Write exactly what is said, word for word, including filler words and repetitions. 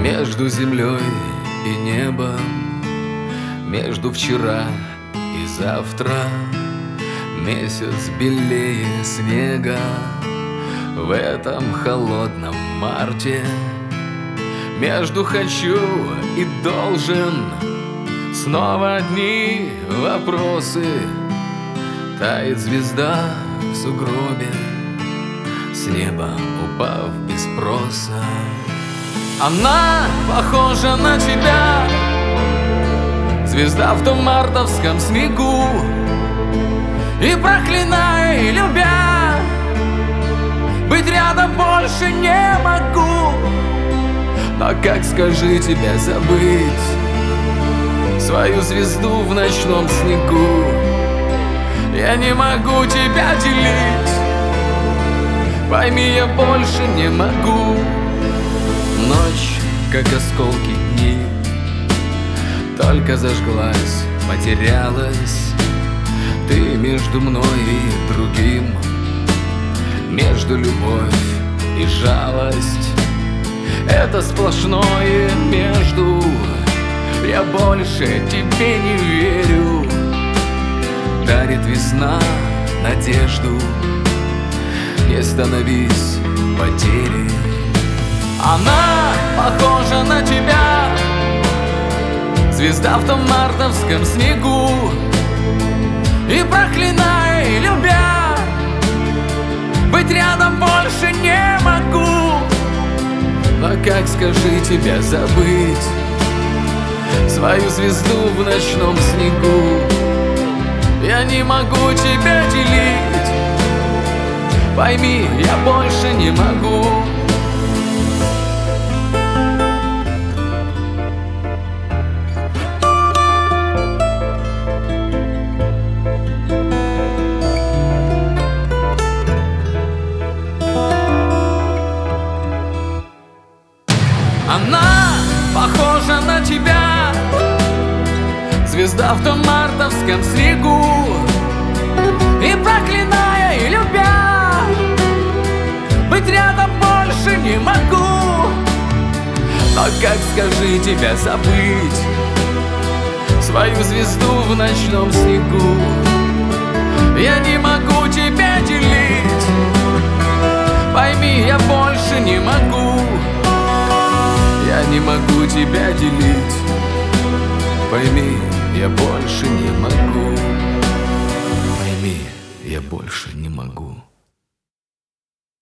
Между землей и небом, между вчера и завтра, месяц белее снега. В этом холодном марте между хочу и должен снова одни вопросы. Тает звезда в сугробе, с неба упав без спроса. Она похожа на тебя, звезда в том мартовском снегу. И проклиная, и любя, быть рядом больше не могу. Но как, скажи, тебя забыть, свою звезду в ночном снегу? Я не могу тебя делить, пойми, я больше не могу. Ночь, как осколки дней, только зажглась, потерялась. Ты между мной и другим, между любовь и жалость. Это сплошное между, я больше тебе не верю. Дарит весна надежду, не становись потерей. Она похожа на тебя, звезда в том мартовском снегу. И проклиная, и любя, быть рядом больше не могу. Но как, скажи, тебя забыть, свою звезду в ночном снегу? Я не могу тебя делить, пойми, я больше не могу. Она похожа на тебя, звезда в том мартовском снегу. И проклиная, и любя, быть рядом больше не могу. Но как, скажи, тебя забыть, свою звезду в ночном снегу? Я не могу тебя делить, пойми, я больше не могу. Я не могу тебя делить, пойми, я больше не могу. Пойми, я больше не могу.